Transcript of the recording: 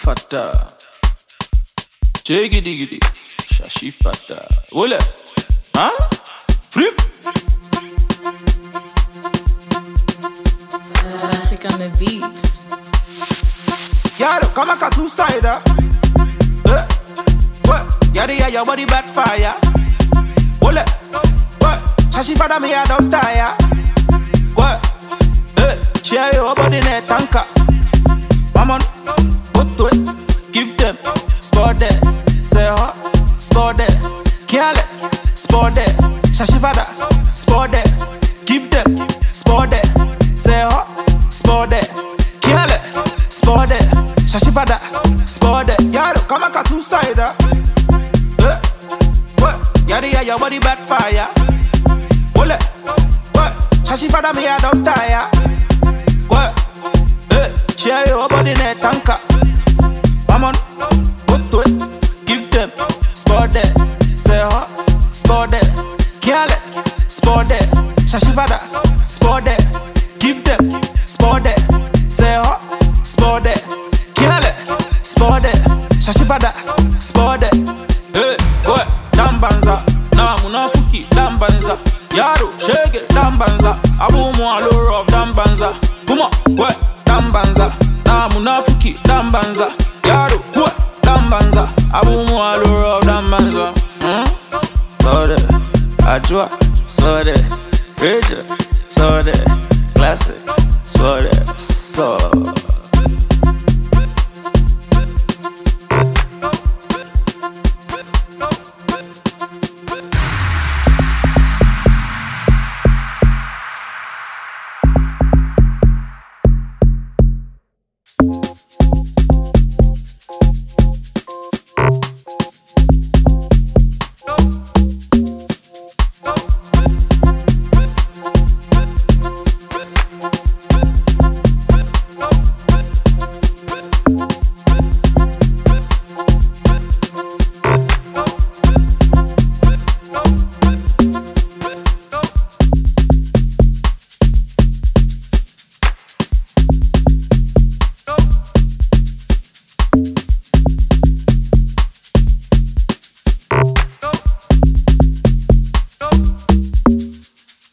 fata. Jiggy diggy, shashi fata. Ole, huh? Flip. Classic on the beats. Yaro, come on, two-sider. What? Yari, your body bad fire. Ole, what? Shashi fata me, I don't tire. What? Share your body net tanker. Maman, put to it. Give them, sport there. Say hot, sport there. Kill it, sport there. Shashi fata, sport there. Give them, sport there. Say hot, sport there. Kill it, sport there. Shashi fata, sport there. Yaro, come on, two-sider. What? Yari, your body bad fire. Ole, what? Shashi fata me, I don't tire. What? Share your body net tanker. Maman, put to it. Give them, sport there. Say hot, sport there. Kill it, sport there. Shashi fata, sport there. Give them, sport there. Say hot, sport there. Kill it, sport there. Shashi fata, sport there. Hey, what? Dambanza, na munafuki, dambanza. Yaro, shake it, dambanza. Abu mwalo of dambanza. Kuma, what? Dambanza, na munafuki, dambanza. Yaro, what? Dambanza. Abu mwalo of dambanza. Sode, Ajwa, sode, Rachel, sode, classic, sode, so.